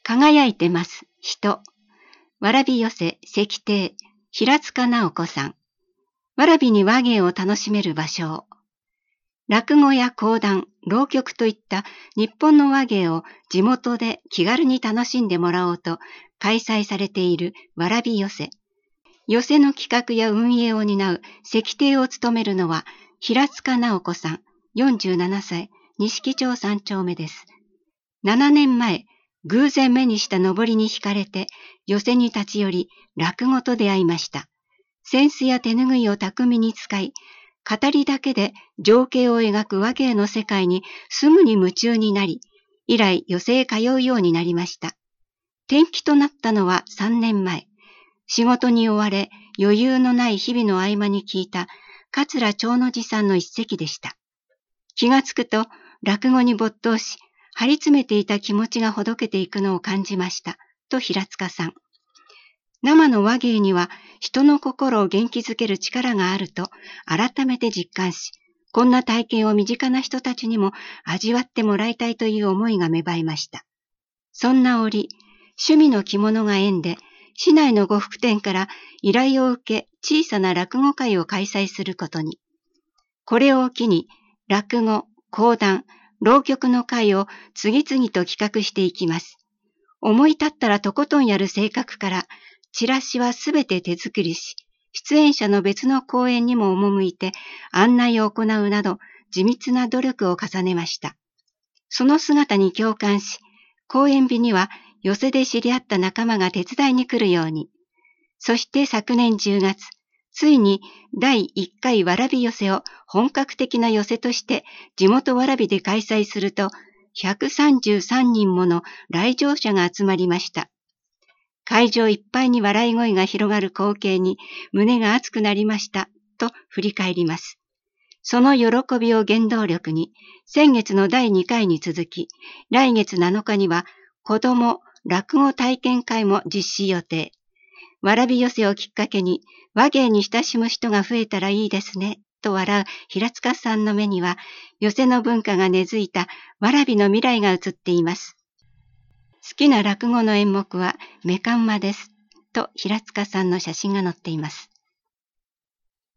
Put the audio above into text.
輝いてます人。蕨寄せ石庭平塚直子さん。蕨に話芸を楽しめる場所を。落語や講談、浪曲といった日本の話芸を地元で気軽に楽しんでもらおうと開催されている蕨寄せ。寄せの企画や運営を担う石庭を務めるのは平塚直子さん、47歳、錦町3丁目です。7年前、偶然目にした上りに惹かれて寄せに立ち寄り落語と出会いました。扇子や手ぬぐいを巧みに使い、語りだけで情景を描く話芸の世界にすぐに夢中になり、以来寄席へ通うようになりました。転機となったのは3年前。仕事に追われ余裕のない日々の合間に聞いた桂長之寺さんの一席でした。気がつくと落語に没頭し、張り詰めていた気持ちがほどけていくのを感じました、と平塚さん。生の話芸には人の心を元気づける力があると改めて実感し、こんな体験を身近な人たちにも味わってもらいたいという思いが芽生えました。そんな折、趣味の着物が縁で、市内の呉服店から依頼を受け小さな落語会を開催することに。これを機に落語、講談、浪曲の会を次々と企画していきます。思い立ったらとことんやる性格から、チラシはすべて手作りし、出演者の別の公演にも赴いて案内を行うなど地道な努力を重ねました。その姿に共感し、公演日には寄席で知り合った仲間が手伝いに来るように。そして昨年10月、ついに第1回蕨寄せを本格的な寄席として地元蕨で開催すると、133人もの来場者が集まりました。会場いっぱいに笑い声が広がる光景に胸が熱くなりました、と振り返ります。その喜びを原動力に、先月の第2回に続き、来月7日には子ども落語体験会も実施予定。蕨寄せをきっかけに話芸に親しむ人が増えたらいいですね、と笑う平塚さんの目には、寄せの文化が根付いた蕨の未来が映っています。好きな落語の演目はメカンマです、と平塚さんの写真が載っています。